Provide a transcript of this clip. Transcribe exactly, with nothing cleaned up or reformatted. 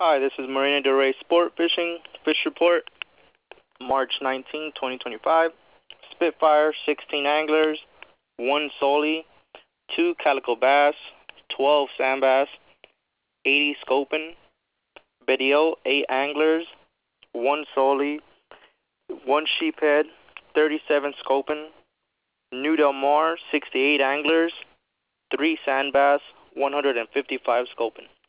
Hi, this is Marina Del Rey Sport Fishing Fish Report, March nineteenth, twenty twenty-five. Spitfire, sixteen anglers, one soli, two calico bass, twelve sand bass, eighty scoping. Video, eight anglers, one soli, one sheephead, thirty-seven scoping. New Del Mar, sixty-eight anglers, three sand bass, one hundred fifty-five scoping.